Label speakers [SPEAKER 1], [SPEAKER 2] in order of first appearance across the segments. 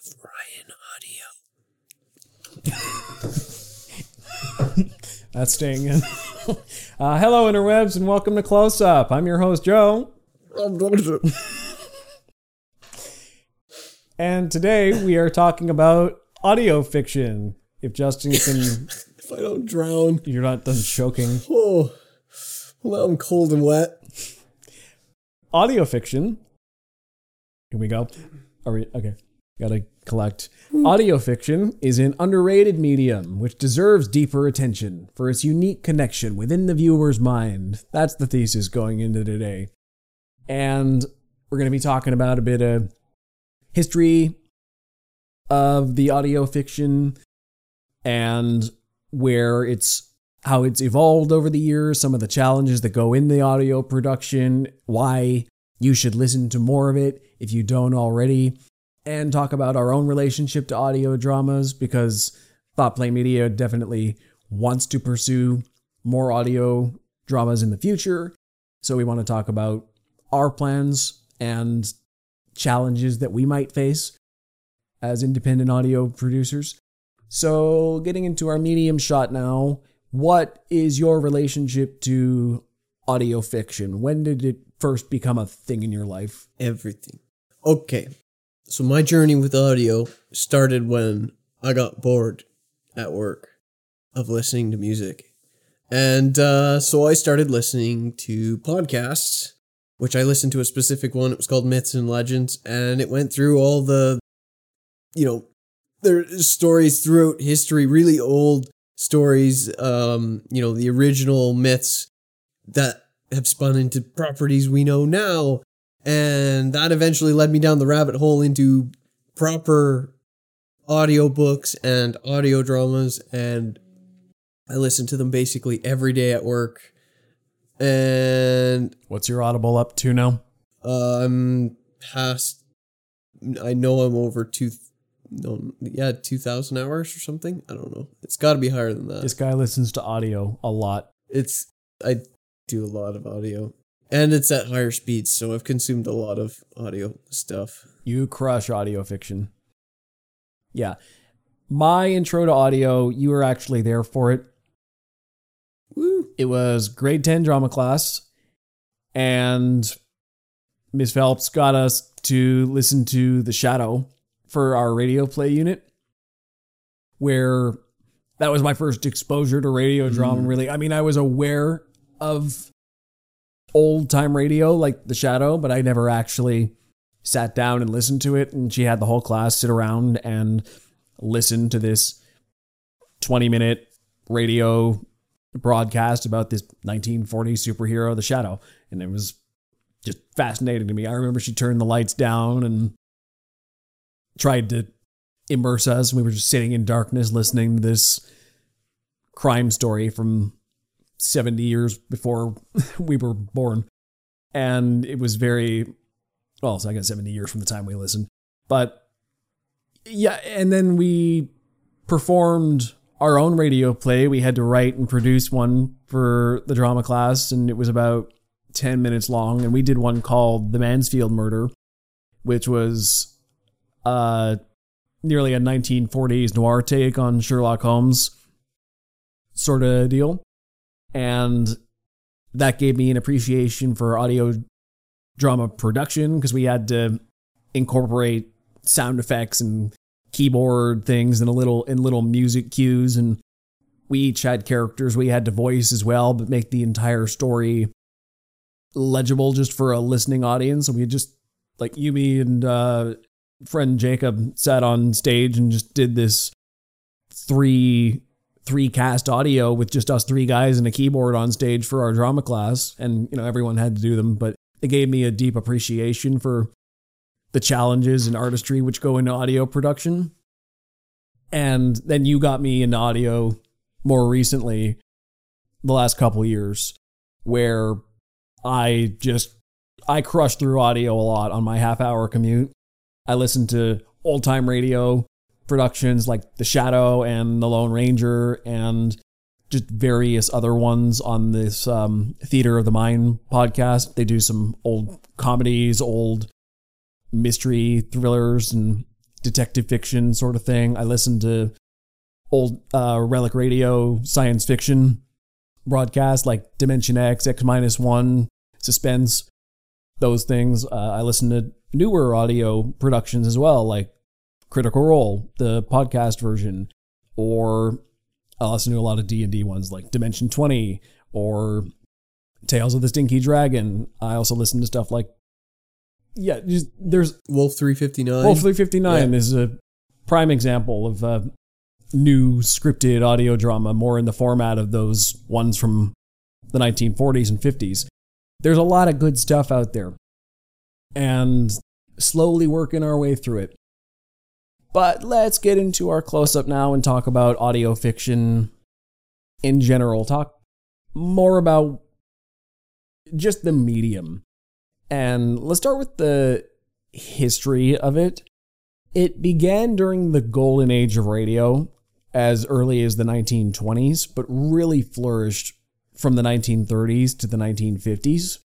[SPEAKER 1] Ryan Audio.
[SPEAKER 2] That's staying in. Hello, interwebs, and welcome to Close Up. I'm your host, Joe. And today we are talking about audio fiction. If Justin can...
[SPEAKER 1] If I don't drown.
[SPEAKER 2] You're not done choking.
[SPEAKER 1] Oh, well, now I'm cold and wet.
[SPEAKER 2] Audio fiction. Here we go. Are we... Okay. Gotta collect. Audio fiction is an underrated medium which deserves deeper attention for its unique connection within the viewer's mind. That's the thesis going into today. And we're going to be talking about a bit of history of the audio fiction and how it's evolved over the years, some of the challenges that go in the audio production, why you should listen to more of it if you don't already, and talk about our own relationship to audio dramas, because Thought Play Media definitely wants to pursue more audio dramas in the future. So we want to talk about our plans and challenges that we might face as independent audio producers. So getting into our medium shot now, what is your relationship to audio fiction? When did it first become a thing in your life?
[SPEAKER 1] Everything. Okay. So my journey with audio started when I got bored at work of listening to music. And so I started listening to podcasts, which I listened to a specific one. It was called Myths and Legends. And it went through all the, there's stories throughout history, really old stories, the original myths that have spun into properties we know now. And that eventually led me down the rabbit hole into proper audiobooks and audio dramas, and I listen to them basically every day at work. And
[SPEAKER 2] what's your Audible up to now?
[SPEAKER 1] I'm past, I know I'm over 2,000 hours or something. I don't know. It's got to be higher than that.
[SPEAKER 2] This guy listens to audio a lot.
[SPEAKER 1] I do a lot of audio. And it's at higher speeds, so I've consumed a lot of audio stuff.
[SPEAKER 2] You crush audio fiction. Yeah. My intro to audio, you were actually there for it.
[SPEAKER 1] Woo.
[SPEAKER 2] It was grade 10 drama class, and Ms. Phelps got us to listen to The Shadow for our radio play unit, where that was my first exposure to radio drama, really. I mean, I was aware of old time radio like The Shadow, but I never actually sat down and listened to it. And she had the whole class sit around and listen to this 20-minute radio broadcast about this 1940s superhero, The Shadow. And it was just fascinating to me. I remember she turned the lights down and tried to immerse us. We were just sitting in darkness listening to this crime story from 70 years before we were born. And it was very, well, so I guess 70 years from the time we listened. But yeah, and then we performed our own radio play. We had to write and produce one for the drama class, and it was about 10 minutes long. And we did one called The Mansfield Murder, which was nearly a 1940s noir take on Sherlock Holmes sort of deal. And that gave me an appreciation for audio drama production, because we had to incorporate sound effects and keyboard things and little music cues, and we each had characters we had to voice as well, but make the entire story legible just for a listening audience. So we just, like, Yumi and friend Jacob sat on stage and just did this three cast audio with just us three guys and a keyboard on stage for our drama class. And, everyone had to do them, but it gave me a deep appreciation for the challenges and artistry which go into audio production. And then you got me into audio more recently, the last couple years, where I crushed through audio a lot on my half-hour commute. I listened to old-time radio productions like The Shadow and The Lone Ranger, and just various other ones on this Theater of the Mind podcast. They do some old comedies, old mystery thrillers, and detective fiction sort of thing. I listen to old Relic Radio science fiction broadcasts like Dimension X, X-1, Suspense, those things. I listen to newer audio productions as well, like Critical Role, the podcast version, or I listen to a lot of D&D ones like Dimension 20 or Tales of the Stinky Dragon. I also listen to stuff like, there's
[SPEAKER 1] Wolf 359.
[SPEAKER 2] Wolf 359 is a prime example of a new scripted audio drama, more in the format of those ones from the 1940s and 50s. There's a lot of good stuff out there, and slowly working our way through it. But let's get into our close-up now and talk about audio fiction in general. Talk more about just the medium. And let's start with the history of it. It began during the golden age of radio as early as the 1920s, but really flourished from the 1930s to the 1950s.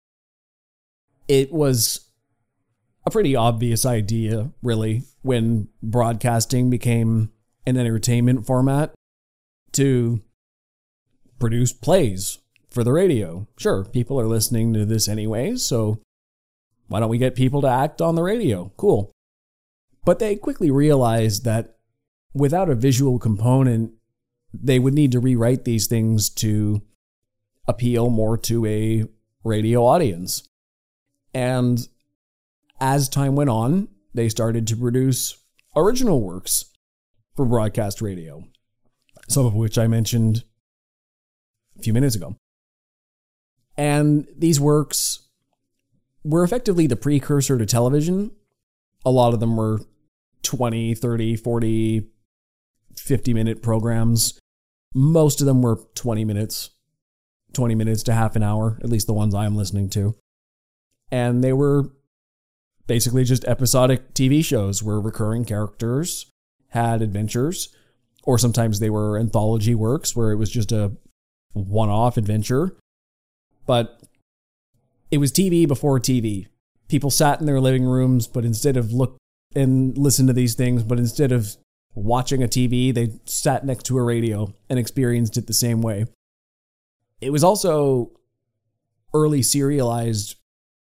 [SPEAKER 2] It was a pretty obvious idea, really, when broadcasting became an entertainment format, to produce plays for the radio. Sure, people are listening to this anyways, so why don't we get people to act on the radio? Cool. But they quickly realized that without a visual component, they would need to rewrite these things to appeal more to a radio audience. And as time went on, they started to produce original works for broadcast radio, some of which I mentioned a few minutes ago. And these works were effectively the precursor to television. A lot of them were 20, 30, 40, 50-minute programs. Most of them were 20 minutes to half an hour, at least the ones I'm listening to. And they were basically just episodic TV shows where recurring characters had adventures, or sometimes they were anthology works where it was just a one-off adventure. But it was TV before TV. People sat in their living rooms, but instead of look and listen to these things, but instead of watching a TV, they sat next to a radio and experienced it the same way. It was also early serialized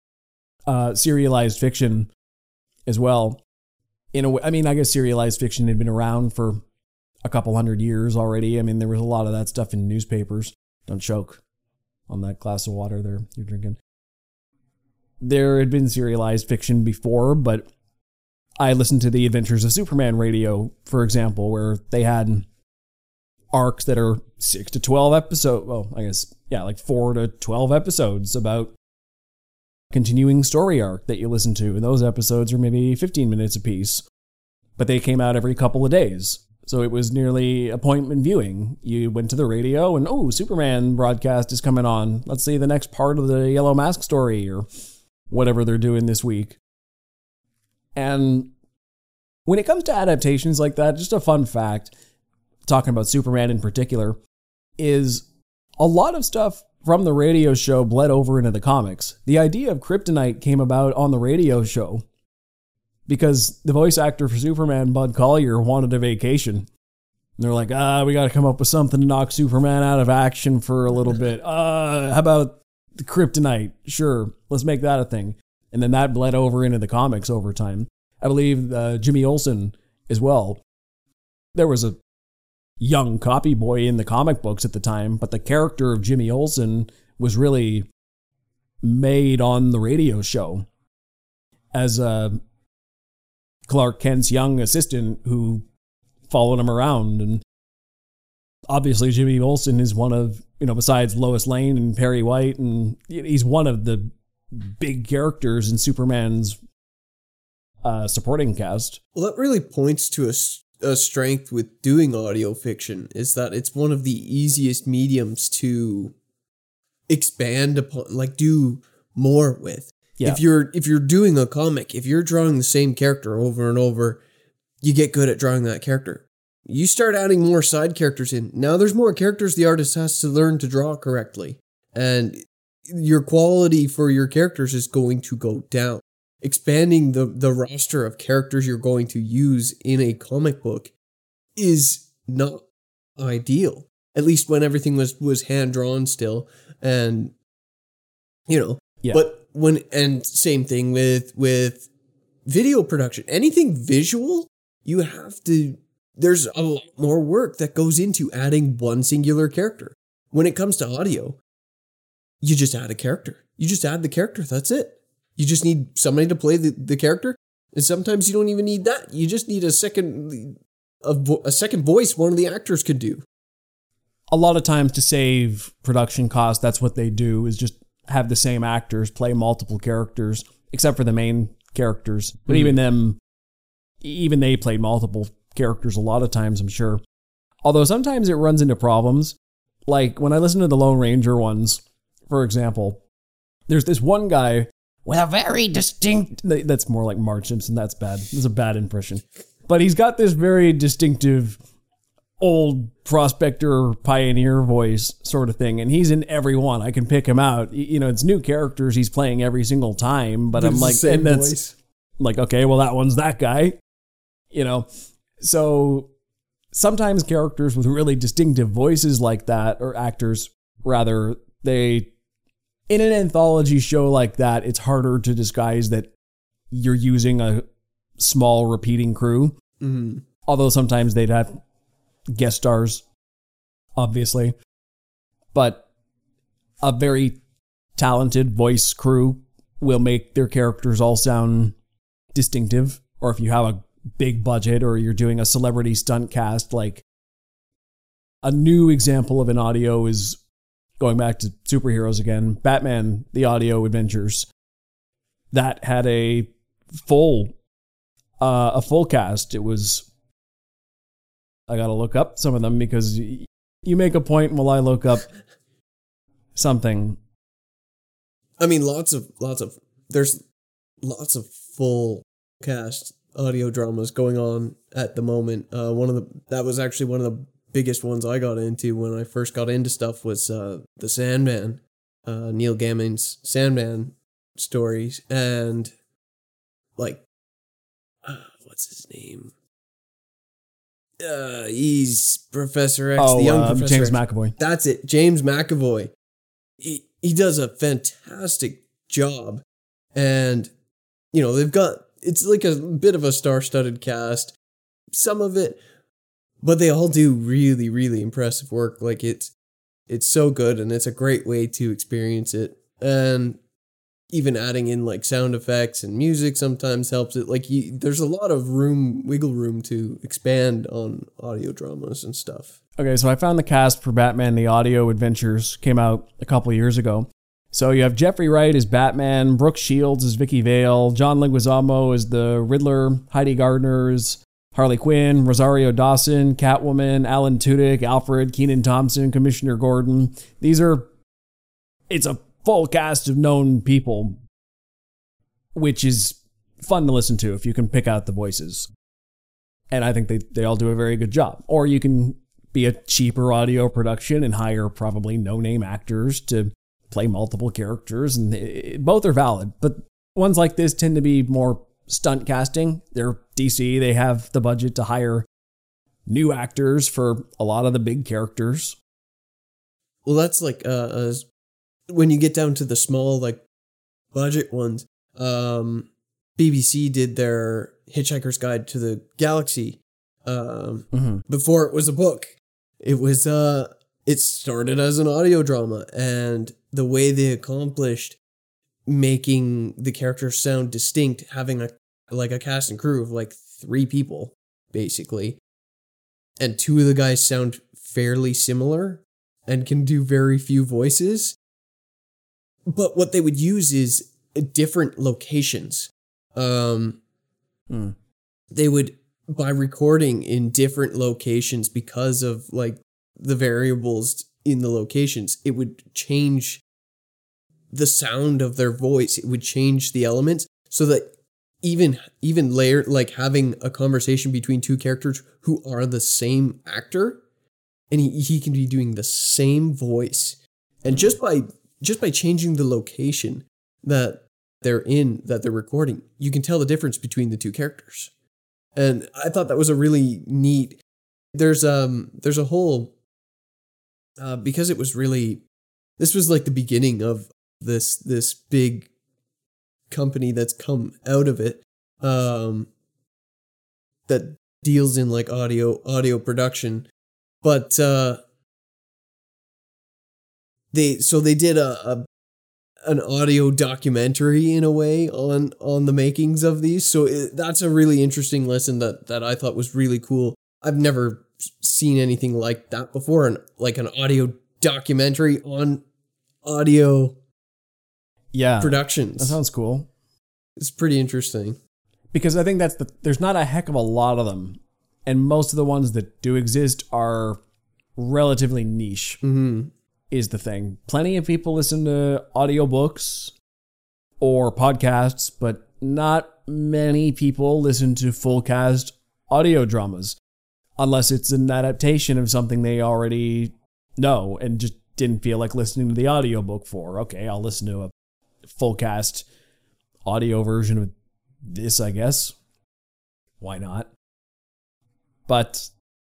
[SPEAKER 2] fiction as well. In a way, I mean, I guess serialized fiction had been around for a couple hundred years already. I mean, there was a lot of that stuff in newspapers. Don't choke on that glass of water there you're drinking. There had been serialized fiction before, but I listened to the Adventures of Superman radio, for example, where they had arcs that are 6 to 12 episodes. Well, I guess, like 4 to 12 episodes about continuing story arc that you listen to. And those episodes are maybe 15 minutes apiece, but they came out every couple of days. So it was nearly appointment viewing. You went to the radio and, Superman broadcast is coming on. Let's see the next part of the Yellow Mask story or whatever they're doing this week. And when it comes to adaptations like that, just a fun fact, talking about Superman in particular, is a lot of stuff from the radio show bled over into the comics. The idea of kryptonite came about on the radio show because the voice actor for Superman, Bud Collyer, wanted a vacation. And they're like, we got to come up with something to knock Superman out of action for a little bit. How about the kryptonite? Sure, let's make that a thing. And then that bled over into the comics over time. I believe Jimmy Olsen as well. There was a young copy boy in the comic books at the time, but the character of Jimmy Olsen was really made on the radio show as Clark Kent's young assistant who followed him around. And obviously Jimmy Olsen is one of, besides Lois Lane and Perry White, and he's one of the big characters in Superman's supporting cast.
[SPEAKER 1] Well, that really points to a strength with doing audio fiction, is that it's one of the easiest mediums to expand upon, like do more with. Yeah. If you're doing a comic, if you're drawing the same character over and over, you get good at drawing that character. You start adding more side characters in. Now there's more characters the artist has to learn to draw correctly. And your quality for your characters is going to go down. expanding the roster of characters you're going to use in a comic book is not ideal. At least when everything was hand drawn still, and
[SPEAKER 2] Yeah.
[SPEAKER 1] But and same thing with video production. Anything visual, you have to. There's a lot more work that goes into adding one singular character. When it comes to audio, you just add a character. You just add the character. That's it. You just need somebody to play the character. And sometimes you don't even need that. You just need a second voice one of the actors could do.
[SPEAKER 2] A lot of times to save production costs, that's what they do, is just have the same actors play multiple characters, except for the main characters. But even they played multiple characters a lot of times, I'm sure. Although sometimes it runs into problems. Like when I listen to the Lone Ranger ones, for example, there's this one guy with a very distinct... That's more like Marge Simpson. That's bad. That's a bad impression. But he's got this very distinctive old prospector pioneer voice sort of thing. And he's in every one. I can pick him out. It's new characters he's playing every single time. But I'm like, and that's voice. Like, okay, well, that one's that guy. So sometimes characters with really distinctive voices like that, or actors rather, in an anthology show like that, it's harder to disguise that you're using a small repeating crew. Mm-hmm. Although sometimes they'd have guest stars, obviously. But a very talented voice crew will make their characters all sound distinctive. Or if you have a big budget or you're doing a celebrity stunt cast, like a new example of an audio is, going back to superheroes again, Batman, the audio adventures, that had a full cast. It was, I gotta look up some of them because you make a point while I look up something.
[SPEAKER 1] I mean, there's lots of full cast audio dramas going on at the moment. That was actually one of the biggest ones I got into when I first got into stuff was the Sandman, Neil Gaiman's Sandman stories, and like, what's his name? He's Professor X, the young Professor
[SPEAKER 2] James
[SPEAKER 1] X.
[SPEAKER 2] McAvoy.
[SPEAKER 1] That's it, James McAvoy. He does a fantastic job, and it's like a bit of a star-studded cast, some of it, but they all do really, really impressive work. Like it's so good, and it's a great way to experience it. And even adding in like sound effects and music sometimes helps it. Like there's a lot of wiggle room to expand on audio dramas and stuff.
[SPEAKER 2] Okay, so I found the cast for Batman: The Audio Adventures, came out a couple of years ago. So you have Jeffrey Wright as Batman, Brooke Shields as Vicky Vale, John Leguizamo as the Riddler, Heidi Gardner as Harley Quinn, Rosario Dawson, Catwoman, Alan Tudyk, Alfred, Kenan Thompson, Commissioner Gordon. It's a full cast of known people, which is fun to listen to if you can pick out the voices. And I think they all do a very good job. Or you can be a cheaper audio production and hire probably no-name actors to play multiple characters, and both are valid. But ones like this tend to be more stunt casting. They're DC. They have the budget to hire new actors for a lot of the big characters.
[SPEAKER 1] Well, that's like when you get down to the small like budget ones. BBC did their Hitchhiker's Guide to the Galaxy before it was a book. It started as an audio drama, and the way they accomplished making the characters sound distinct, having a cast and crew of like 3 people, basically. And 2 of the guys sound fairly similar and can do very few voices. But what they would use is different locations. They would, by recording in different locations because of like the variables in the locations, it would change the sound of their voice. It would change the elements so that even layer, like having a conversation between 2 characters who are the same actor, and he can be doing the same voice. And just by changing the location, that that they're recording, you can tell the difference between the two characters. And I thought that was a really neat. There's a whole because it was really, this was like the beginning of this big company that's come out of it, that deals in like audio production, but they did an audio documentary in a way on the makings of these. So that's a really interesting lesson that I thought was really cool. I've never seen anything like that before, and like an audio documentary on audio productions.
[SPEAKER 2] That sounds cool.
[SPEAKER 1] It's pretty interesting.
[SPEAKER 2] Because I think there's not a heck of a lot of them. And most of the ones that do exist are relatively niche, is the thing. Plenty of people listen to audiobooks or podcasts, but not many people listen to full cast audio dramas, unless it's an adaptation of something they already know and just didn't feel like listening to the audiobook for. Okay, I'll listen to a full cast audio version of this, I guess. Why not? But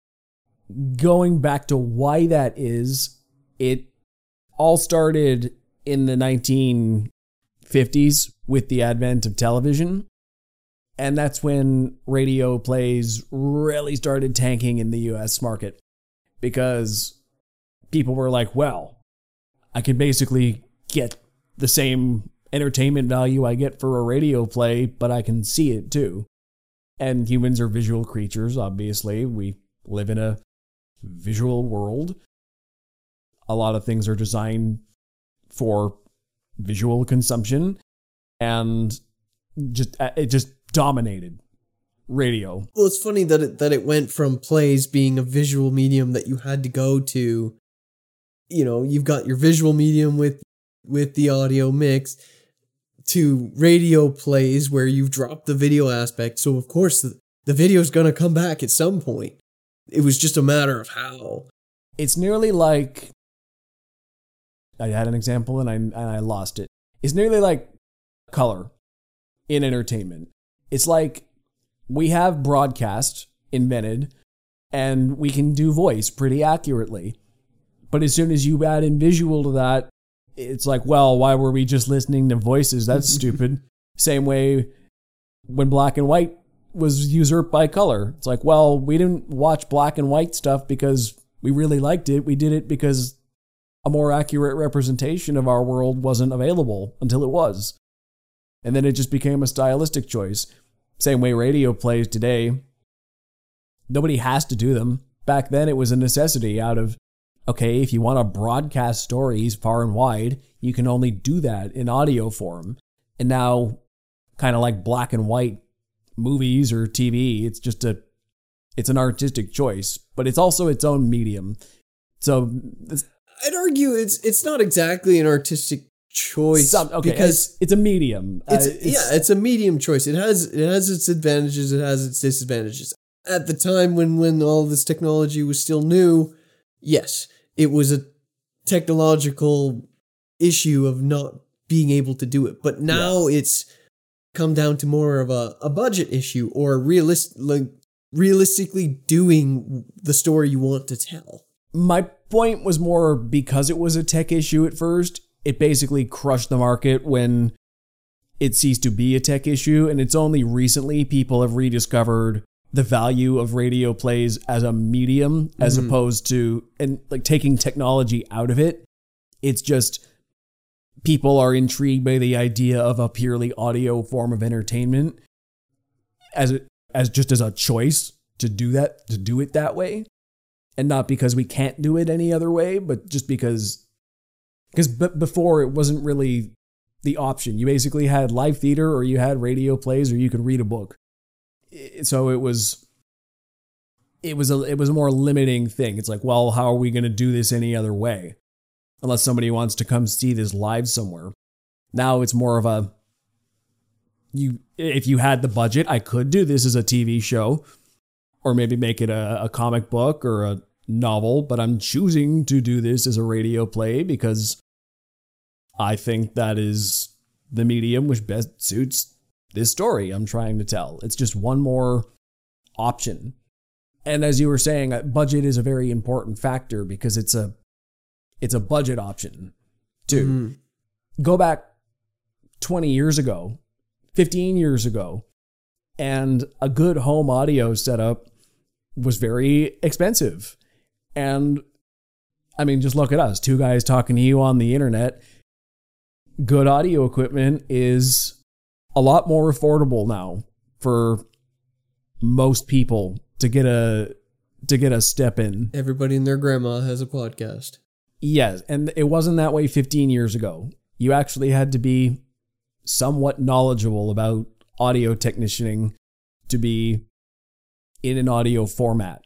[SPEAKER 2] going back to why that is, it all started in the 1950s with the advent of television. And that's when radio plays really started tanking in the US market. Because people were like, well, I can basically get the same entertainment value I get for a radio play, but I can see it too. And humans are visual creatures, obviously. We live in a visual world. A lot of things are designed for visual consumption, and it just dominated radio.
[SPEAKER 1] Well, it's funny that it went from plays being a visual medium that you had to go to, you've got your visual medium with the audio mix, to radio plays where you've dropped the video aspect. So of course the video's going to come back at some point. It was just a matter of how.
[SPEAKER 2] It's nearly like, I had an example and I lost it. It's nearly like color in entertainment. It's like we have broadcast invented and we can do voice pretty accurately. But as soon as you add in visual to that, it's like, well, why were we just listening to voices? That's stupid. Same way when black and white was usurped by color. It's like, well, we didn't watch black and white stuff because we really liked it. We did it because a more accurate representation of our world wasn't available until it was. And then it just became a stylistic choice. Same way radio plays today. Nobody has to do them. Back then it was a necessity out of, okay, if you want to broadcast stories far and wide, you can only do that in audio form. And now, kind of like black and white movies or TV, it's an artistic choice, but it's also its own medium. So
[SPEAKER 1] I'd argue it's not exactly an artistic choice, because
[SPEAKER 2] it's a medium.
[SPEAKER 1] It's a medium choice. It has its advantages, it has its disadvantages. At the time when all this technology was still new, yes, it was a technological issue of not being able to do it. But now it's come down to more of a budget issue, or realistically doing the story you want to tell.
[SPEAKER 2] My point was more because it was a tech issue at first, it basically crushed the market when it ceased to be a tech issue. And it's only recently people have rediscovered the value of radio plays as a medium, as opposed to, and like taking technology out of it. It's just people are intrigued by the idea of a purely audio form of entertainment as a choice to do it that way, and not because we can't do it any other way, but just because before it wasn't really the option. You basically had live theater, or you had radio plays, or you could read a book. So it was a more limiting thing. It's like, well, how are we going to do this any other way? Unless somebody wants to come see this live somewhere. Now it's more of if you had the budget, I could do this as a TV show, or maybe make it a comic book or a novel, but I'm choosing to do this as a radio play because I think that is the medium which best suits this story I'm trying to tell. It's just one more option. And as you were saying, budget is a very important factor because it's a budget option too. Mm-hmm. Go back 20 years ago, 15 years ago, and a good home audio setup was very expensive. And I mean, just look at us, two guys talking to you on the internet. Good audio equipment is a lot more affordable now for most people to get a step in.
[SPEAKER 1] Everybody and their grandma has a podcast.
[SPEAKER 2] Yes, and it wasn't that way 15 years ago. You actually had to be somewhat knowledgeable about audio technicianing to be in an audio format.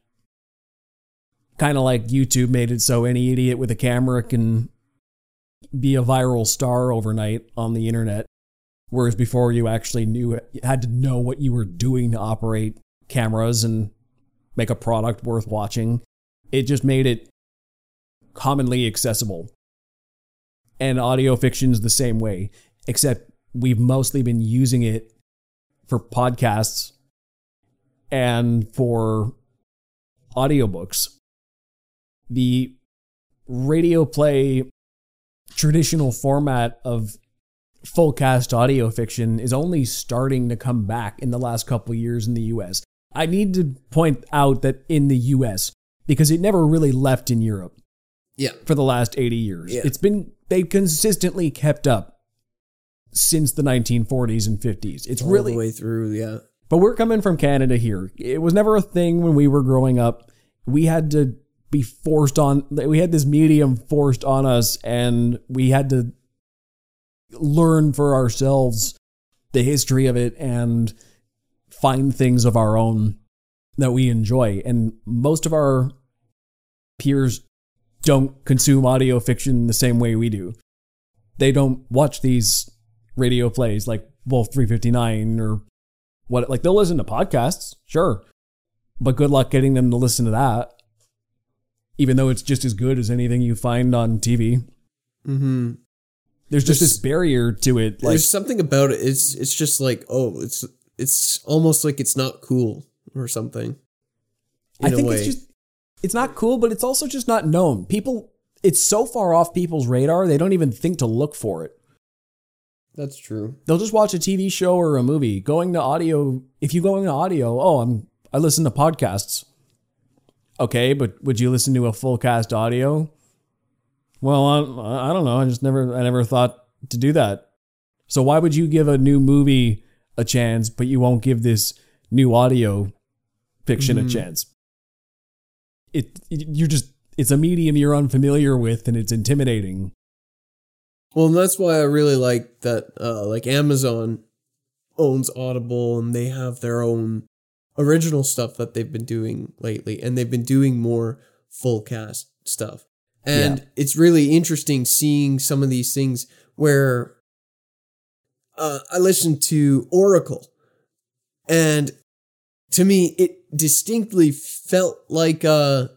[SPEAKER 2] Kind of like YouTube made it so any idiot with a camera can be a viral star overnight on the internet. Whereas before you actually had to know what you were doing to operate cameras and make a product worth watching. It just made it commonly accessible. And audio fiction's the same way, except we've mostly been using it for podcasts and for audiobooks. The radio play traditional format of full cast audio fiction is only starting to come back in the last couple of years in the US. I need to point out that in the US, because it never really left in Europe.
[SPEAKER 1] Yeah.
[SPEAKER 2] For the last 80 years.
[SPEAKER 1] Yeah.
[SPEAKER 2] They've consistently kept up since the 1940s and 50s. It's
[SPEAKER 1] all
[SPEAKER 2] really
[SPEAKER 1] the way through, yeah.
[SPEAKER 2] But we're coming from Canada here. It was never a thing when we were growing up. We had to be we had this medium forced on us, and we had to learn for ourselves the history of it and find things of our own that we enjoy. And most of our peers don't consume audio fiction the same way we do. They don't watch these radio plays like Wolf 359 or what. Like, they'll listen to podcasts, sure, but good luck getting them to listen to that, even though it's just as good as anything you find on TV.
[SPEAKER 1] Mm-hmm.
[SPEAKER 2] There's just this barrier to it. Like,
[SPEAKER 1] there's something about it. It's just like, oh, it's almost like it's not cool or something.
[SPEAKER 2] I think it's not cool, but it's also just not known. It's so far off people's radar, they don't even think to look for it.
[SPEAKER 1] That's true.
[SPEAKER 2] They'll just watch a TV show or a movie. If you go into audio, I listen to podcasts. Okay, but would you listen to a full cast audio? Well, I don't know. I never thought to do that. So why would you give a new movie a chance, but you won't give this new audio fiction a chance? It's a medium you're unfamiliar with, and it's intimidating.
[SPEAKER 1] Well, and that's why I really like that, like Amazon owns Audible, and they have their own original stuff that they've been doing lately, and they've been doing more full cast stuff. And It's really interesting seeing some of these things where I listened to Oracle, and to me, it distinctly felt like a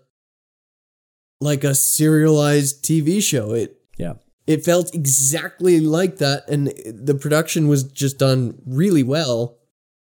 [SPEAKER 1] serialized TV show. It felt exactly like that, and the production was just done really well.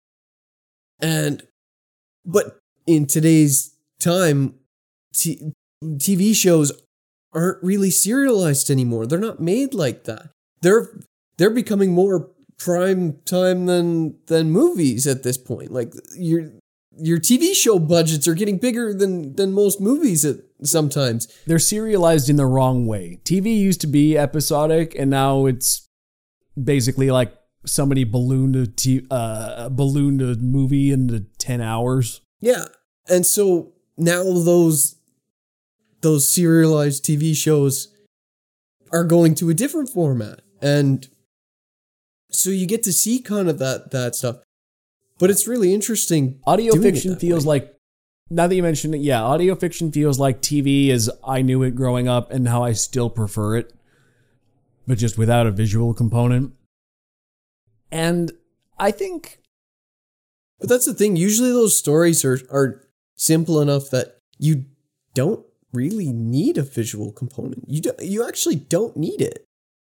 [SPEAKER 1] But in today's time, TV shows aren't really serialized anymore. They're not made like that. They're becoming more prime time than movies at this point. Like your TV show budgets are getting bigger than most movies sometimes.
[SPEAKER 2] They're serialized in the wrong way. TV used to be episodic, and now it's basically like somebody ballooned a movie into 10 hours.
[SPEAKER 1] Yeah. And so now those serialized TV shows are going to a different format. And so you get to see kind of that stuff. But it's really interesting.
[SPEAKER 2] Audio fiction feels like, now that you mention it, audio fiction feels like TV as I knew it growing up and how I still prefer it, but just without a visual component. And I think...
[SPEAKER 1] But that's the thing. Usually those stories are simple enough that you don't really need a visual component. You actually don't need it.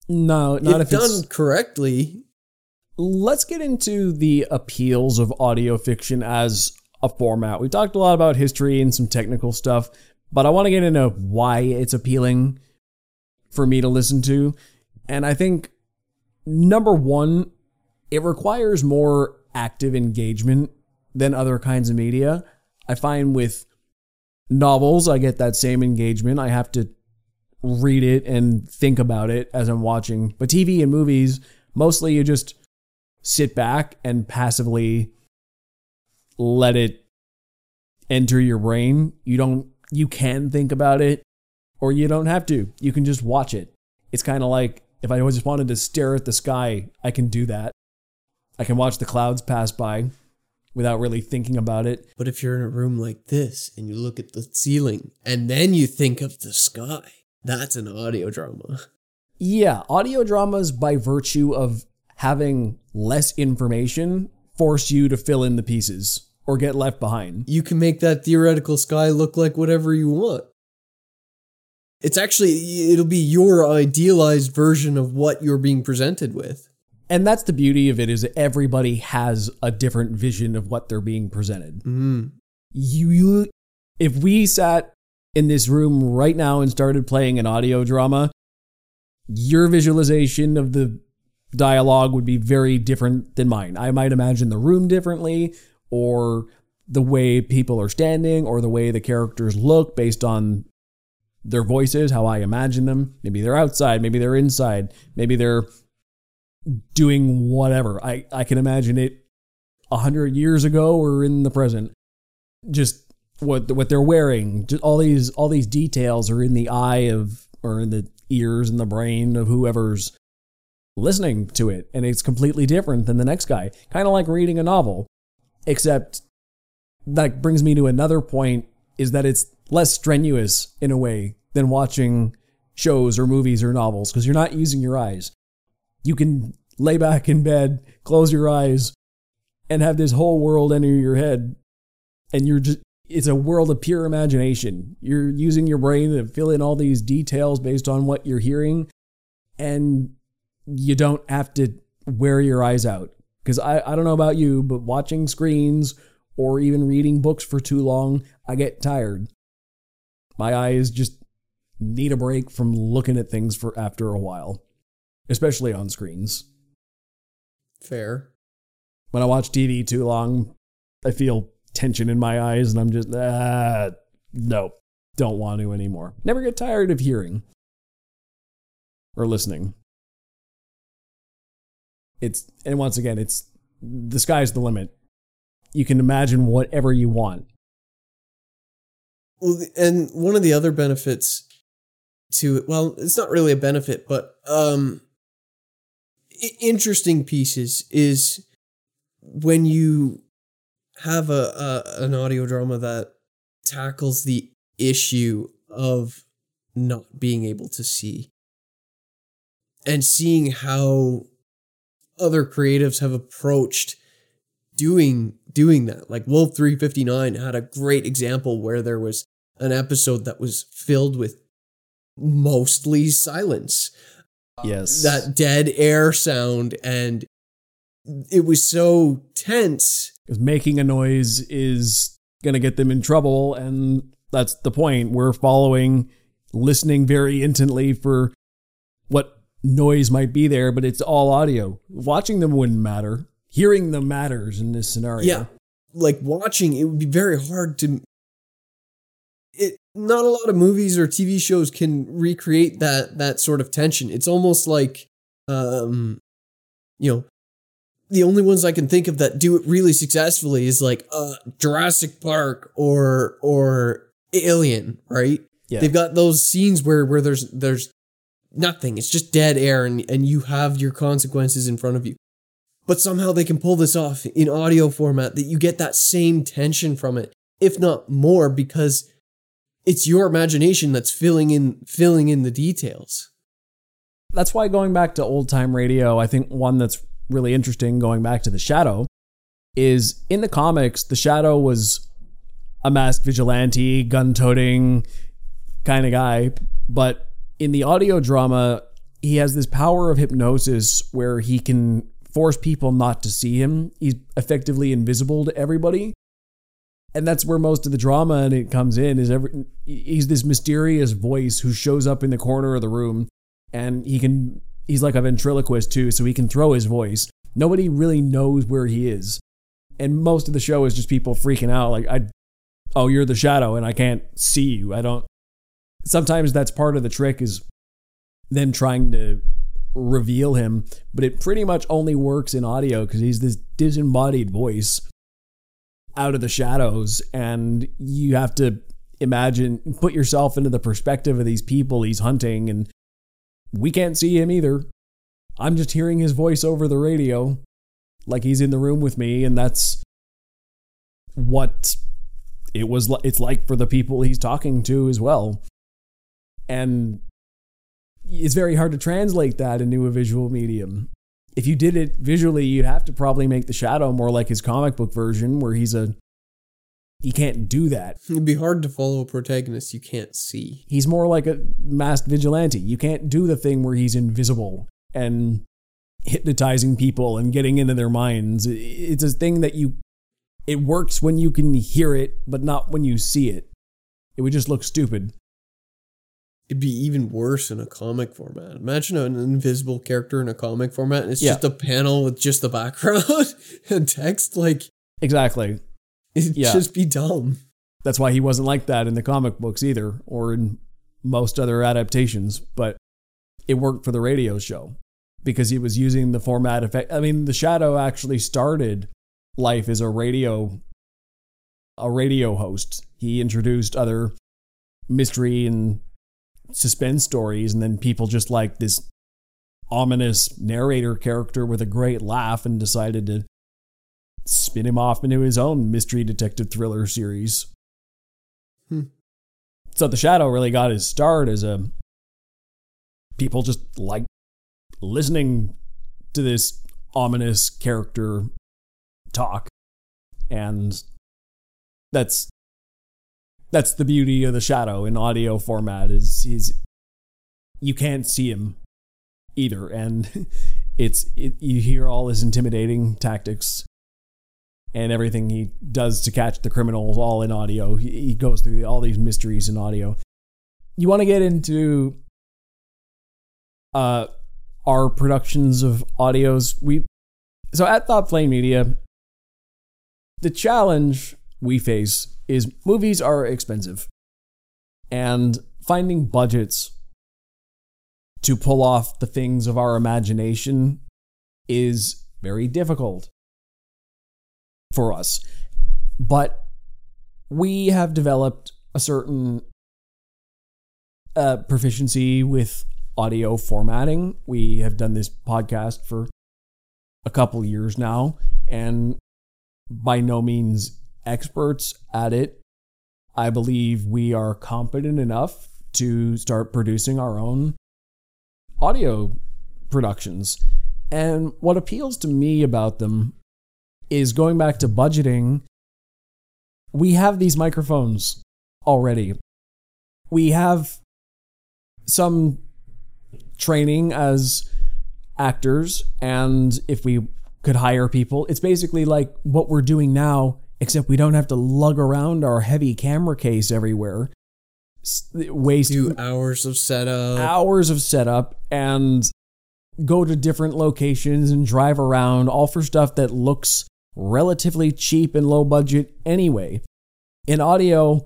[SPEAKER 2] No, not if it's
[SPEAKER 1] done correctly.
[SPEAKER 2] Let's get into the appeals of audio fiction as a format. We talked a lot about history and some technical stuff, but I want to get into why it's appealing for me to listen to. And I think, number one, it requires more active engagement than other kinds of media. I find with novels, I get that same engagement. I have to read it and think about it as I'm watching. But TV and movies, mostly you just sit back and passively let it enter your brain. You can think about it, or you don't have to. You can just watch it. It's kind of like if I just wanted to stare at the sky, I can do that. I can watch the clouds pass by without really thinking about it.
[SPEAKER 1] But if you're in a room like this and you look at the ceiling and then you think of the sky, that's an audio drama.
[SPEAKER 2] Yeah, audio dramas, by virtue of having less information, force you to fill in the pieces or get left behind.
[SPEAKER 1] You can make that theoretical sky look like whatever you want. It'll be your idealized version of what you're being presented with.
[SPEAKER 2] And that's the beauty of it, is that everybody has a different vision of what they're being presented. If we sat in this room right now and started playing an audio drama, your visualization of the dialogue would be very different than mine. I might imagine the room differently, or the way people are standing, or the way the characters look based on their voices, how I imagine them. Maybe they're outside, maybe they're inside, maybe they're doing whatever. I can imagine it 100 years ago or in the present. Just what they're wearing. Just all these details are in the eye of, or in the ears and the brain of whoever's listening to it. And it's completely different than the next guy. Kind of like reading a novel. Except that brings me to another point, is that it's less strenuous in a way than watching shows or movies or novels, because you're not using your eyes. You can lay back in bed, close your eyes, and have this whole world enter your head. And it's a world of pure imagination. You're using your brain to fill in all these details based on what you're hearing. And you don't have to wear your eyes out. Because I don't know about you, but watching screens or even reading books for too long, I get tired. My eyes just need a break from looking at things for after a while. Especially on screens.
[SPEAKER 1] Fair.
[SPEAKER 2] When I watch TV too long, I feel tension in my eyes and I'm just, no, don't want to anymore. Never get tired of hearing or listening. And once again, it's the sky's the limit. You can imagine whatever you want.
[SPEAKER 1] Well, and one of the other benefits to it, well, it's not really a benefit, but interesting pieces is when you have an audio drama that tackles the issue of not being able to see, and seeing how other creatives have approached doing that. Like Wolf 359 had a great example where there was an episode that was filled with mostly silence.
[SPEAKER 2] Yes.
[SPEAKER 1] That dead air sound, and it was so tense.
[SPEAKER 2] Because making a noise is going to get them in trouble, and that's the point. We're listening very intently for what noise might be there, but it's all audio. Watching them wouldn't matter. Hearing them matters in this scenario.
[SPEAKER 1] Yeah, like watching, it would be very hard to... Not a lot of movies or TV shows can recreate that sort of tension. It's almost like, the only ones I can think of that do it really successfully is like Jurassic Park or Alien, right?
[SPEAKER 2] Yeah.
[SPEAKER 1] They've got those scenes where there's nothing. It's just dead air and you have your consequences in front of you. But somehow they can pull this off in audio format that you get that same tension from it, if not more, because it's your imagination that's filling in the details.
[SPEAKER 2] That's why, going back to old time radio, I think one that's really interesting, going back to The Shadow, is in the comics, The Shadow was a masked vigilante, gun-toting kind of guy. But in the audio drama, he has this power of hypnosis where he can force people not to see him. He's effectively invisible to everybody. And that's where most of the drama in it comes in, is he's this mysterious voice who shows up in the corner of the room, and he's like a ventriloquist too, so he can throw his voice. Nobody really knows where he is. And most of the show is just people freaking out, like, oh, you're the shadow and I can't see you. Sometimes that's part of the trick, is them trying to reveal him, but it pretty much only works in audio because he's this disembodied voice out of the shadows, and you have to put yourself into the perspective of these people he's hunting, and we can't see him either. I'm just hearing his voice over the radio like he's in the room with me, and that's what it's like for the people he's talking to as well. And it's very hard to translate that into a visual medium. If you did it visually, you'd have to probably make the shadow more like his comic book version, where he can't do that.
[SPEAKER 1] It'd be hard to follow a protagonist you can't see.
[SPEAKER 2] He's more like a masked vigilante. You can't do the thing where he's invisible and hypnotizing people and getting into their minds. It's a thing that it works when you can hear it, but not when you see it. It would just look stupid.
[SPEAKER 1] It'd be even worse in a comic format. Imagine an invisible character in a comic format, and it's just a panel with just the background and text. Like,
[SPEAKER 2] exactly.
[SPEAKER 1] It'd just be dumb.
[SPEAKER 2] That's why he wasn't like that in the comic books either, or in most other adaptations. But it worked for the radio show because he was using the format effect. I mean, the Shadow actually started life as a radio host. He introduced other mystery and suspense stories, and then people just like this ominous narrator character with a great laugh and decided to spin him off into his own mystery detective thriller series. So the Shadow really got his start as people just like listening to this ominous character talk, and that's the beauty of the Shadow in audio format, is you can't see him either, and you hear all his intimidating tactics and everything he does to catch the criminals all in audio. He goes through all these mysteries in audio. You want to get into our productions of audios. So at Thought Flame Media, the challenge we face is movies are expensive, and finding budgets to pull off the things of our imagination is very difficult for us. But we have developed a certain proficiency with audio formatting. We have done this podcast for a couple years now, and by no means experts at it. I believe we are competent enough to start producing our own audio productions. And what appeals to me about them is, going back to budgeting, we have these microphones already. We have some training as actors, and if we could hire people, it's basically like what we're doing now, except we don't have to lug around our heavy camera case everywhere. Waste
[SPEAKER 1] 2 hours of setup.
[SPEAKER 2] And go to different locations and drive around, all for stuff that looks relatively cheap and low budget anyway. In audio,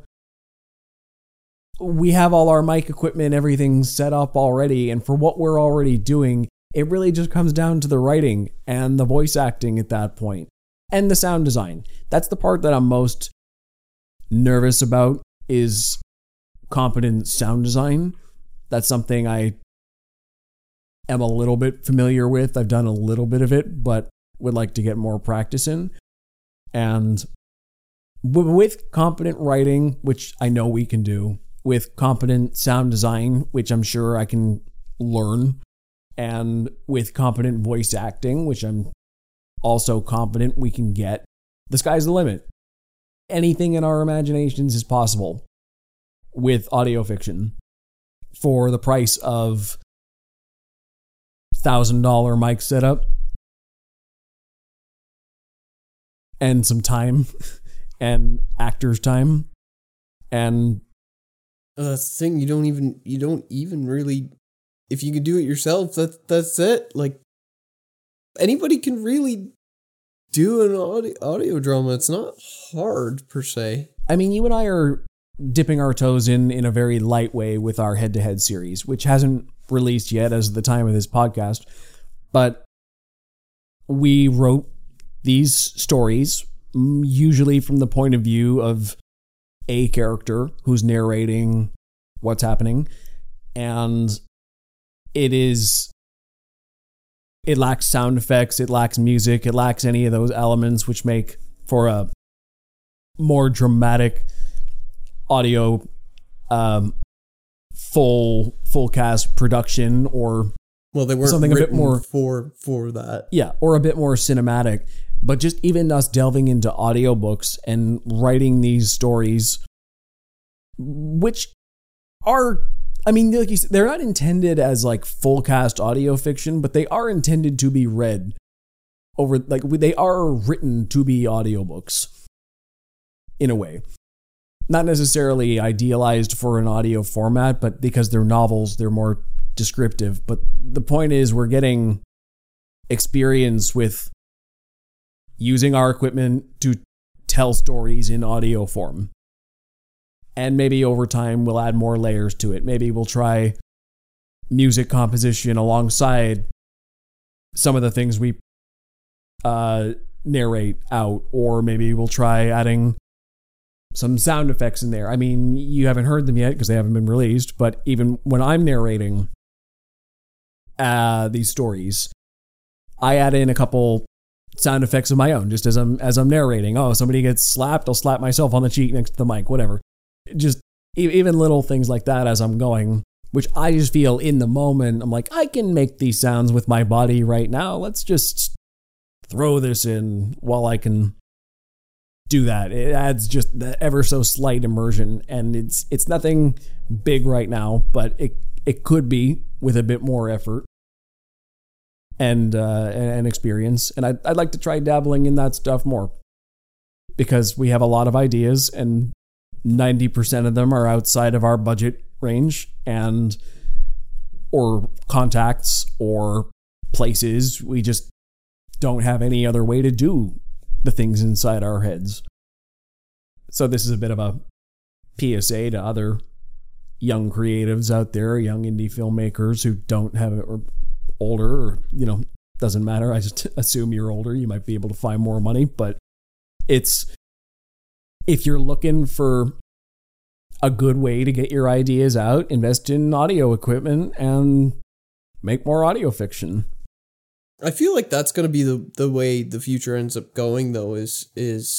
[SPEAKER 2] we have all our mic equipment, everything set up already, and for what we're already doing, it really just comes down to the writing and the voice acting at that point, and the sound design. That's the part that I'm most nervous about, is competent sound design. That's something I am a little bit familiar with. I've done a little bit of it, but would like to get more practice in. And with competent writing, which I know we can do, with competent sound design, which I'm sure I can learn, and with competent voice acting, which I'm also confident we can get, the sky's the limit. Anything in our imaginations is possible with audio fiction for the price of $1,000 mic setup and some time and actors' time. And
[SPEAKER 1] that's the thing. You don't even really, if you can do it yourself, that's it. Like, anybody can really do an audio drama. It's not hard per se.
[SPEAKER 2] I mean, you and I are dipping our toes in a very light way with our head-to-head series, which hasn't released yet as of the time of this podcast. But we wrote these stories usually from the point of view of a character who's narrating what's happening. And it lacks sound effects, it lacks music, it lacks any of those elements which make for a more dramatic audio full cast production, or
[SPEAKER 1] they weren't
[SPEAKER 2] something a bit more
[SPEAKER 1] for that.
[SPEAKER 2] Yeah, or a bit more cinematic. But just even us delving into audiobooks and writing these stories, which are, I mean, like you said, they're not intended as like full cast audio fiction, but they are intended to be read over, like they are written to be audiobooks in a way. Not necessarily idealized for an audio format, but because they're novels, they're more descriptive. But the point is, we're getting experience with using our equipment to tell stories in audio form. And maybe over time we'll add more layers to it. Maybe we'll try music composition alongside some of the things we narrate out, or maybe we'll try adding some sound effects in there. I mean, you haven't heard them yet because they haven't been released, but even when I'm narrating these stories, I add in a couple sound effects of my own, just as I'm narrating. Oh, somebody gets slapped, I'll slap myself on the cheek next to the mic, whatever. Just even little things like that as I'm going, which I just feel in the moment, I'm like, I can make these sounds with my body right now. Let's just throw this in while I can do that. It adds just the ever so slight immersion, and it's nothing big right now, but it could be with a bit more effort and experience. And I'd like to try dabbling in that stuff more, because we have a lot of ideas and 90% of them are outside of our budget range or contacts or places. We just don't have any other way to do the things inside our heads. So this is a bit of a PSA to other young creatives out there, young indie filmmakers who don't have it, or older, or, doesn't matter. I just assume you're older. You might be able to find more money, but if you're looking for a good way to get your ideas out, invest in audio equipment and make more audio fiction.
[SPEAKER 1] I feel like that's going to be the way the future ends up going, though, is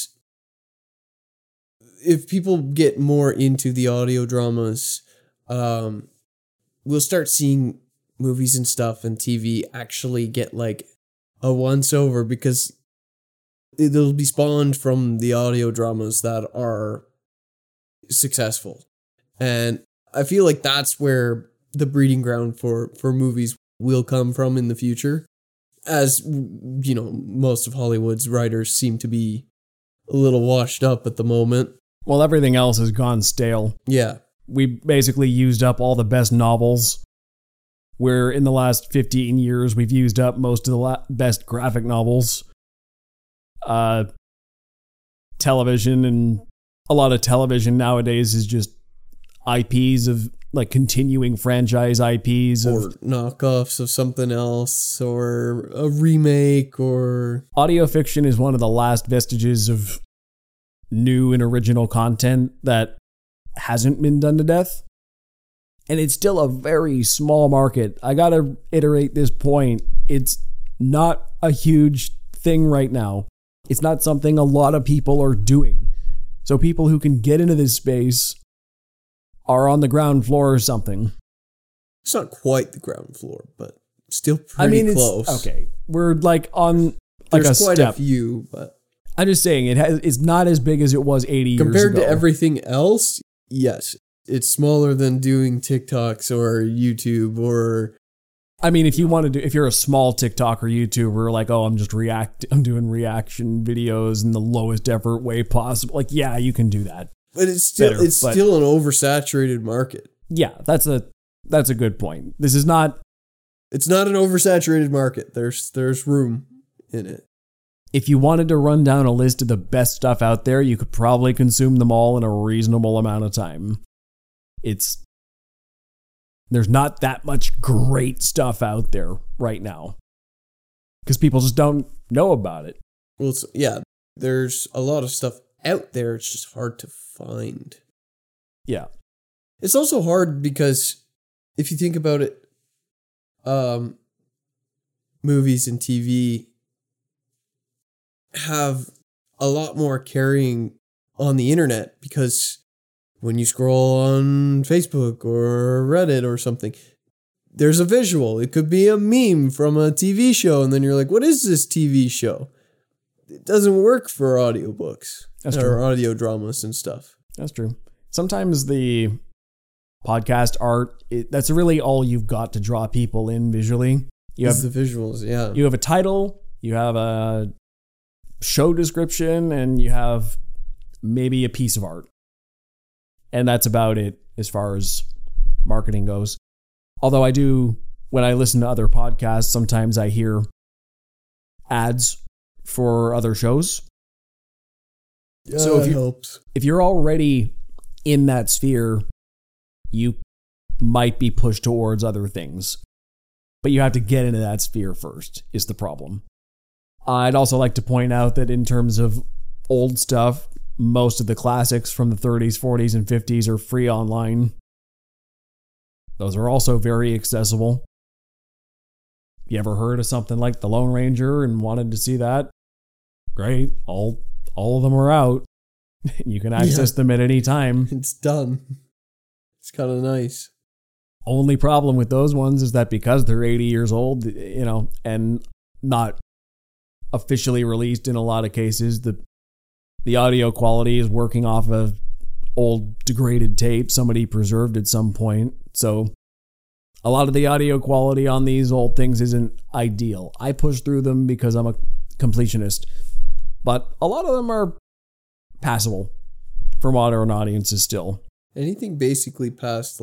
[SPEAKER 1] if people get more into the audio dramas, we'll start seeing movies and stuff and TV actually get like a once over, because it'll be spawned from the audio dramas that are successful. And I feel like that's where the breeding ground for movies will come from in the future. As, most of Hollywood's writers seem to be a little washed up at the moment.
[SPEAKER 2] Well, everything else has gone stale.
[SPEAKER 1] Yeah.
[SPEAKER 2] We basically used up all the best novels, where in the last 15 years, we've used up most of the best graphic novels. Television, and a lot of television nowadays is just IPs of like continuing franchise IPs
[SPEAKER 1] or knockoffs of something else, or a remake, or
[SPEAKER 2] audio fiction is one of the last vestiges of new and original content that hasn't been done to death. And it's still a very small market. I gotta iterate this point. It's not a huge thing right now. It's not something a lot of people are doing. So people who can get into this space are on the ground floor or something.
[SPEAKER 1] It's not quite the ground floor, but still pretty close.
[SPEAKER 2] Okay. We're like on like
[SPEAKER 1] There's
[SPEAKER 2] a
[SPEAKER 1] quite
[SPEAKER 2] step.
[SPEAKER 1] a few, but
[SPEAKER 2] I'm just saying it's not as big as it was 80 years ago.
[SPEAKER 1] Compared to everything else, yes. It's smaller than doing TikToks or YouTube or
[SPEAKER 2] I mean, if you want to do, if you're a small TikTok or YouTuber, like, oh, I'm doing reaction videos in the lowest effort way possible. Like, yeah, you can do that.
[SPEAKER 1] But it's still still an oversaturated market.
[SPEAKER 2] Yeah, that's a good point. This is not.
[SPEAKER 1] It's not an oversaturated market. There's room in it.
[SPEAKER 2] If you wanted to run down a list of the best stuff out there, you could probably consume them all in a reasonable amount of time. There's not that much great stuff out there right now because people just don't know about it.
[SPEAKER 1] Well, there's a lot of stuff out there. It's just hard to find.
[SPEAKER 2] Yeah.
[SPEAKER 1] It's also hard because if you think about it, movies and TV have a lot more carrying on the internet because when you scroll on Facebook or Reddit or something, there's a visual. It could be a meme from a TV show, and then you're like, what is this TV show? It doesn't work for audiobooks or audio dramas and stuff.
[SPEAKER 2] That's true. Sometimes the podcast art, that's really all you've got to draw people in visually. You have
[SPEAKER 1] the visuals, yeah.
[SPEAKER 2] You have a title, you have a show description, and you have maybe a piece of art. And that's about it as far as marketing goes. Although when I listen to other podcasts, sometimes I hear ads for other shows.
[SPEAKER 1] Yeah, so
[SPEAKER 2] if you're already in that sphere, you might be pushed towards other things. But you have to get into that sphere first, is the problem. I'd also like to point out that in terms of old stuff, most of the classics from the 30s, 40s, and 50s are free online. Those are also very accessible. You ever heard of something like The Lone Ranger and wanted to see that? Great. All of them are out. You can access them at any time.
[SPEAKER 1] It's done. It's kind of nice.
[SPEAKER 2] Only problem with those ones is that because they're 80 years old, and not officially released in a lot of cases, the audio quality is working off of old degraded tape somebody preserved at some point. So a lot of the audio quality on these old things isn't ideal. I push through them because I'm a completionist, but a lot of them are passable for modern audiences still.
[SPEAKER 1] Anything basically past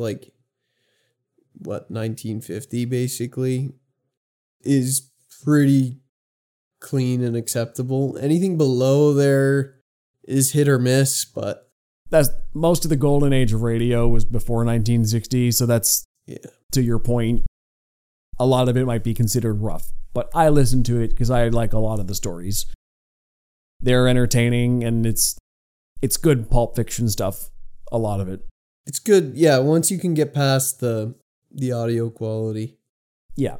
[SPEAKER 1] 1950 basically is pretty clean and acceptable. Anything below there is hit or miss, but
[SPEAKER 2] that's most of the golden age of radio was before 1960. So that's, to your point, a lot of it might be considered rough, but I listen to it because I like a lot of the stories. They're entertaining and it's good pulp fiction stuff. A lot of it.
[SPEAKER 1] It's good. Yeah. Once you can get past the audio quality.
[SPEAKER 2] Yeah.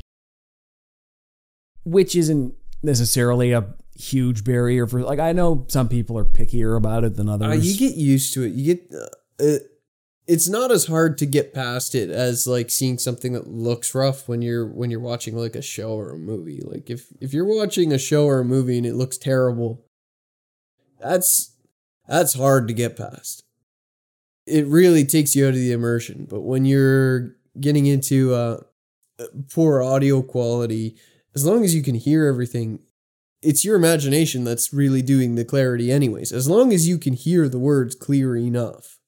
[SPEAKER 2] Which isn't necessarily a huge barrier for, I know some people are pickier about it than others.
[SPEAKER 1] You get used to it. You get, it's not as hard to get past it as seeing something that looks rough when you're watching a show or a movie. If you're watching a show or a movie and it looks terrible, that's hard to get past. It really takes you out of the immersion. But when you're getting into poor audio quality, as long as you can hear everything, it's your imagination that's really doing the clarity anyways. As long as you can hear the words clear enough.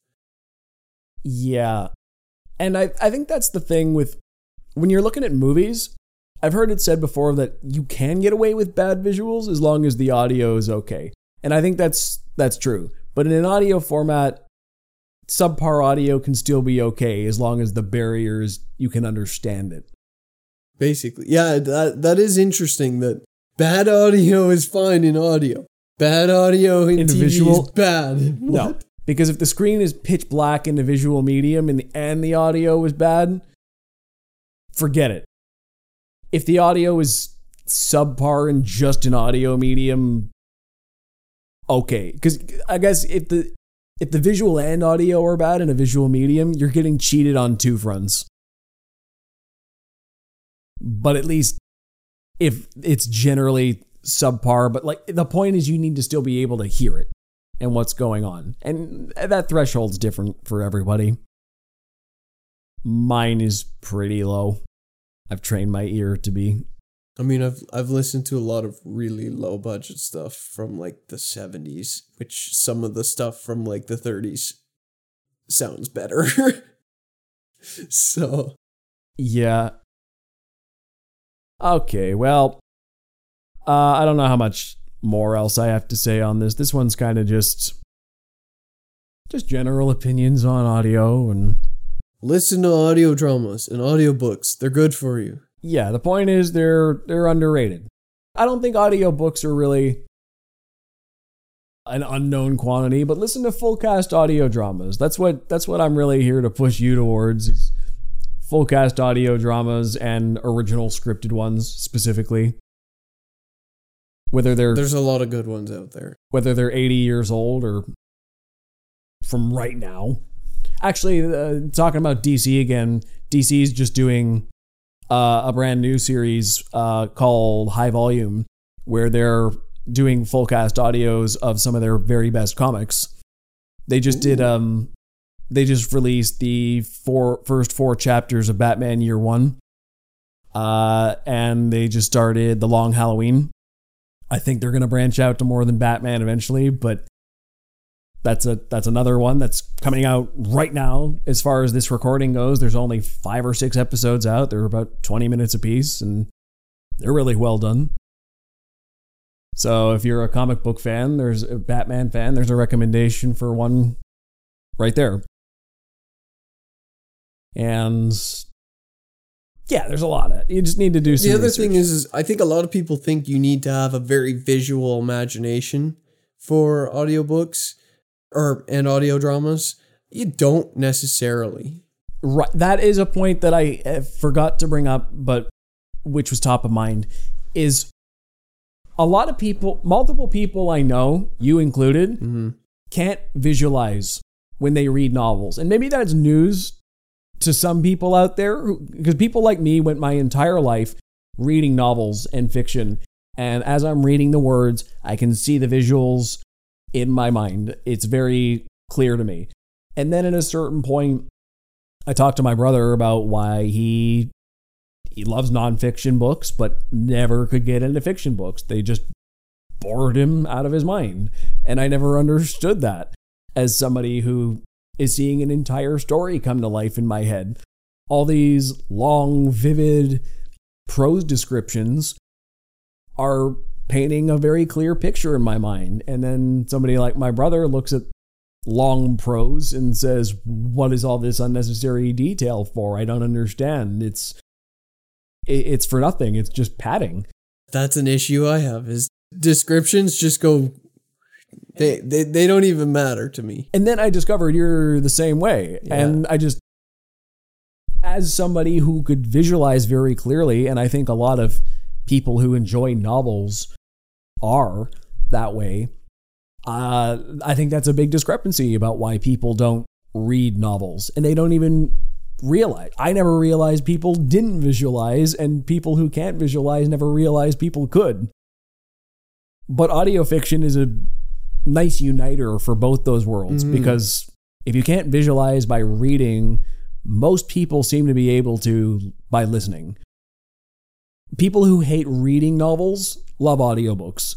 [SPEAKER 2] Yeah. And I think that's the thing with when you're looking at movies. I've heard it said before that you can get away with bad visuals as long as the audio is okay. And I think that's true. But in an audio format, subpar audio can still be okay as long as the barriers, you can understand it.
[SPEAKER 1] Basically. Yeah, that is interesting that bad audio is fine in audio. Bad audio in TV visual is bad.
[SPEAKER 2] No, because if the screen is pitch black in the visual medium and the audio is bad, forget it. If the audio is subpar in just an audio medium, okay. Because I guess if the visual and audio are bad in a visual medium, you're getting cheated on two fronts. But at least if it's generally subpar, but the point is you need to still be able to hear it and what's going on. And that threshold's different for everybody. Mine is pretty low. I've trained my ear to be.
[SPEAKER 1] I mean, I've listened to a lot of really low budget stuff from like the 70s, which some of the stuff from like the 30s sounds better. So,
[SPEAKER 2] yeah. Okay, well, I don't know how much more else I have to say on this. This one's kind of just general opinions on audio and
[SPEAKER 1] listen to audio dramas and audiobooks. They're good for you.
[SPEAKER 2] Yeah, the point is they're underrated. I don't think audiobooks are really an unknown quantity, but listen to full cast audio dramas. That's what I'm really here to push you towards. Is full cast audio dramas and original scripted ones specifically. There's a
[SPEAKER 1] lot of good ones out there.
[SPEAKER 2] Whether they're 80 years old or from right now. Actually, talking about DC again, DC's just doing a brand new series called High Volume, where they're doing full cast audios of some of their very best comics. They just did they just released the first four chapters of Batman Year One, and they just started The Long Halloween. I think they're going to branch out to more than Batman eventually, but that's another one that's coming out right now. As far as this recording goes, there's only 5 or 6 episodes out. They're about 20 minutes apiece, and they're really well done. So if you're a comic book fan, there's a Batman fan, there's a recommendation for one right there. And yeah, there's a lot of it. You just need to do some
[SPEAKER 1] research. The other
[SPEAKER 2] research.
[SPEAKER 1] thing is I think a lot of people think you need to have a very visual imagination for audiobooks and audio dramas. You don't necessarily.
[SPEAKER 2] Right. That is a point that I forgot to bring up, but which was top of mind, is a lot of people, multiple people I know, you included, can't visualize when they read novels. And maybe that's news to some people out there, because people like me went my entire life reading novels and fiction. And as I'm reading the words, I can see the visuals in my mind. It's very clear to me. And then at a certain point, I talked to my brother about why he loves nonfiction books, but never could get into fiction books. They just bored him out of his mind. And I never understood that as somebody who is seeing an entire story come to life in my head. All these long, vivid prose descriptions are painting a very clear picture in my mind. And then somebody like my brother looks at long prose and says, what is all this unnecessary detail for? I don't understand. It's for nothing. It's just padding.
[SPEAKER 1] That's an issue I have, is descriptions just go, they don't even matter to me.
[SPEAKER 2] And then I discovered you're the same way. Yeah. And I just, as somebody who could visualize very clearly, and I think a lot of people who enjoy novels are that way, I think that's a big discrepancy about why people don't read novels. And they don't even realize. I never realized people didn't visualize, and people who can't visualize never realized people could. But audio fiction is a nice uniter for both those worlds, because if you can't visualize by reading, most people seem to be able to by listening. People who hate reading novels love audiobooks.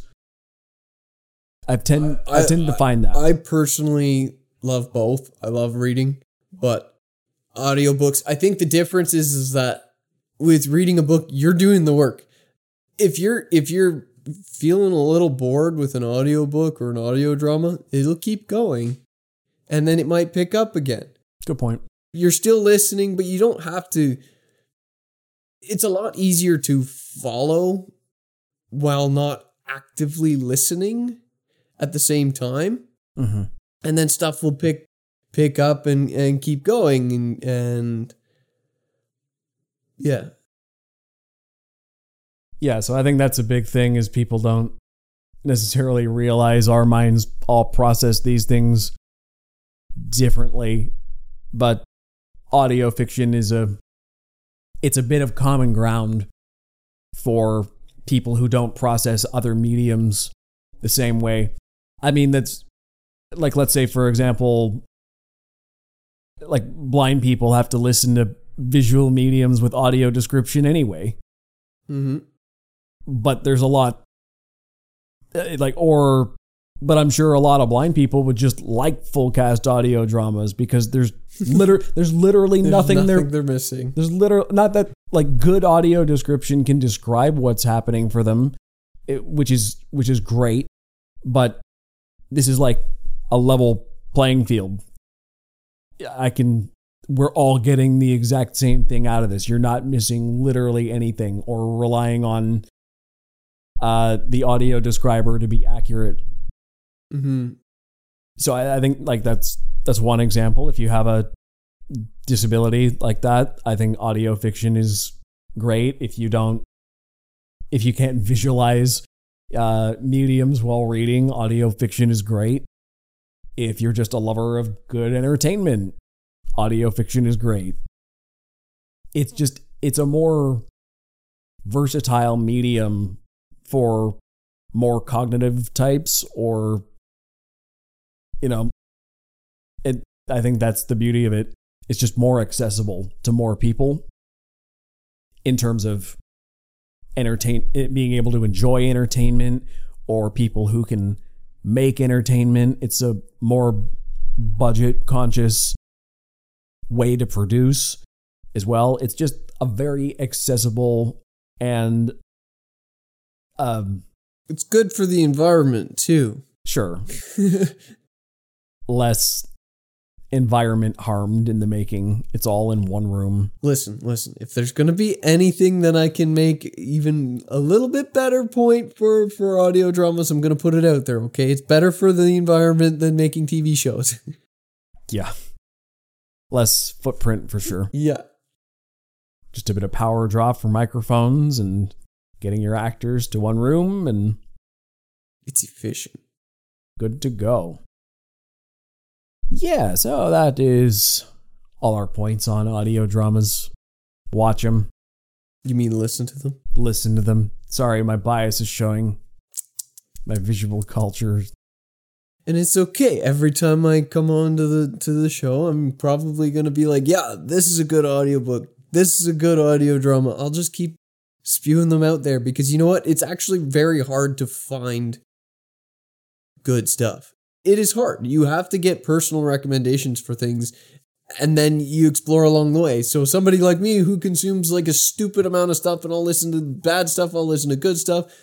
[SPEAKER 2] I tend to find that.
[SPEAKER 1] I personally love both. I love reading, but audiobooks, I think the difference is that with reading a book, you're doing the work. If you're feeling a little bored with an audiobook or an audio drama, it'll keep going, and then it might pick up again.
[SPEAKER 2] Good point.
[SPEAKER 1] You're still listening, but you don't have to. It's a lot easier to follow while not actively listening at the same time.
[SPEAKER 2] Mm-hmm.
[SPEAKER 1] And then stuff will pick up and keep going and yeah.
[SPEAKER 2] Yeah, so I think that's a big thing, is people don't necessarily realize our minds all process these things differently. But audio fiction is it's a bit of common ground for people who don't process other mediums the same way. I mean, that's like, let's say, for example, like blind people have to listen to visual mediums with audio description anyway.
[SPEAKER 1] Mm-hmm.
[SPEAKER 2] But there's a lot but I'm sure a lot of blind people would just like full cast audio dramas because there's literally nothing
[SPEAKER 1] they're missing.
[SPEAKER 2] There's literally not that like good audio description can describe what's happening for them, which is great, but this is like a level playing field. We're all getting the exact same thing out of this. You're not missing literally anything or relying on the audio describer to be accurate.
[SPEAKER 1] Mm-hmm.
[SPEAKER 2] So I think like that's one example. If you have a disability like that, I think audio fiction is great. If you can't visualize mediums while reading, audio fiction is great. If you're just a lover of good entertainment, audio fiction is great. It's a more versatile medium for more cognitive types, or I think that's the beauty of it. It's just more accessible to more people in terms of being able to enjoy entertainment, or people who can make entertainment. It's a more budget conscious way to produce as well. It's just a very accessible and
[SPEAKER 1] it's good for the environment too.
[SPEAKER 2] Sure. Less environment harmed in the making. It's all in one room.
[SPEAKER 1] Listen. If there's going to be anything that I can make even a little bit better point for audio dramas, I'm going to put it out there, okay? It's better for the environment than making TV shows.
[SPEAKER 2] Yeah. Less footprint for sure.
[SPEAKER 1] Yeah.
[SPEAKER 2] Just a bit of power draw for microphones and getting your actors to one room, and
[SPEAKER 1] it's efficient.
[SPEAKER 2] Good to go. Yeah, so that is all our points on audio dramas. Watch them.
[SPEAKER 1] You mean listen to them?
[SPEAKER 2] Listen to them. Sorry, my bias is showing. My visual culture.
[SPEAKER 1] And it's okay. Every time I come on to the show, I'm probably going to be like, yeah, this is a good audiobook. This is a good audio drama. I'll just keep spewing them out there because you know what? It's actually very hard to find good stuff. It is hard. You have to get personal recommendations for things, and then you explore along the way. So somebody like me who consumes like a stupid amount of stuff, and I'll listen to bad stuff, I'll listen to good stuff,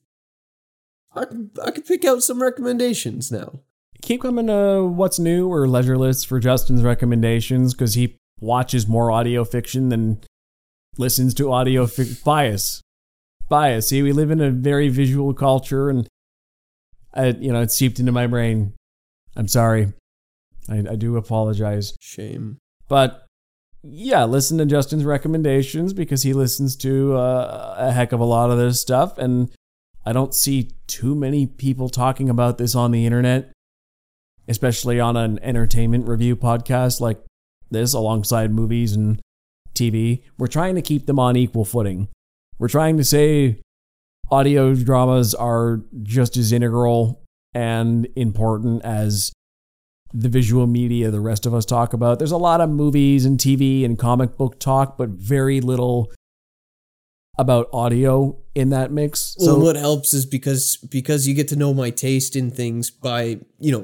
[SPEAKER 1] I could pick out some recommendations now.
[SPEAKER 2] Keep coming to What's New or Leisure Lists for Justin's recommendations, because he watches more audio fiction than listens to audio bias. See, we live in a very visual culture, and it's seeped into my brain. I'm sorry. I do apologize.
[SPEAKER 1] Shame.
[SPEAKER 2] But yeah, listen to Justin's recommendations because he listens to a heck of a lot of this stuff, and I don't see too many people talking about this on the internet, especially on an entertainment review podcast like this alongside movies and TV. We're trying to keep them on equal footing. We're trying to say audio dramas are just as integral and important as the visual media the rest of us talk about. There's a lot of movies and TV and comic book talk, but very little about audio in that mix.
[SPEAKER 1] Well, so what helps is because you get to know my taste in things by,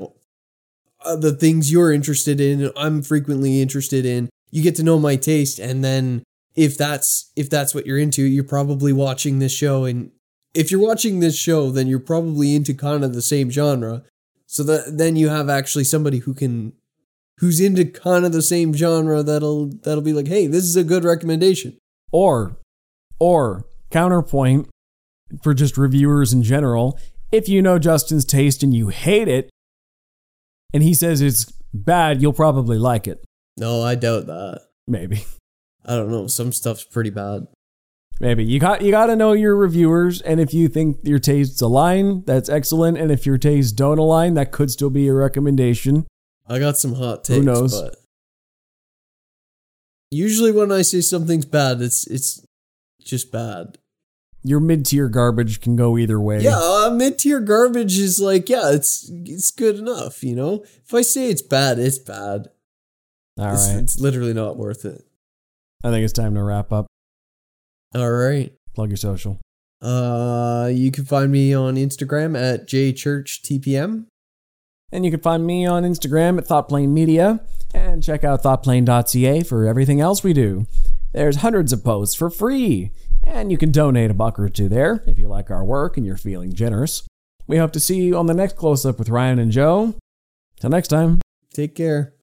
[SPEAKER 1] the things you're interested in, I'm frequently interested in. You get to know my taste, and then if that's what you're into, you're probably watching this show, and if you're watching this show, then you're probably into kind of the same genre. So that then you have actually somebody who's into kind of the same genre that'll be like, hey, this is a good recommendation.
[SPEAKER 2] Or counterpoint for just reviewers in general, if you know Justin's taste and you hate it, and he says it's bad, you'll probably like it.
[SPEAKER 1] No, I doubt that.
[SPEAKER 2] Maybe.
[SPEAKER 1] I don't know. Some stuff's pretty bad.
[SPEAKER 2] Maybe. You got to know your reviewers, and if you think your tastes align, that's excellent, and if your tastes don't align, that could still be a recommendation.
[SPEAKER 1] I got some hot takes.
[SPEAKER 2] Who knows?
[SPEAKER 1] But usually when I say something's bad, it's just bad.
[SPEAKER 2] Your mid-tier garbage can go either way.
[SPEAKER 1] Yeah, mid-tier garbage is like, yeah, it's good enough, If I say it's bad, it's bad.
[SPEAKER 2] All right.
[SPEAKER 1] It's literally not worth it.
[SPEAKER 2] I think it's time to wrap up.
[SPEAKER 1] All right.
[SPEAKER 2] Plug your social.
[SPEAKER 1] You can find me on Instagram at jchurchtpm.
[SPEAKER 2] And you can find me on Instagram at ThoughtPlane Media. And check out thoughtplane.ca for everything else we do. There's hundreds of posts for free. And you can donate $1 or $2 there if you like our work and you're feeling generous. We hope to see you on the next Close Up with Ryan and Joe. Till next time.
[SPEAKER 1] Take care.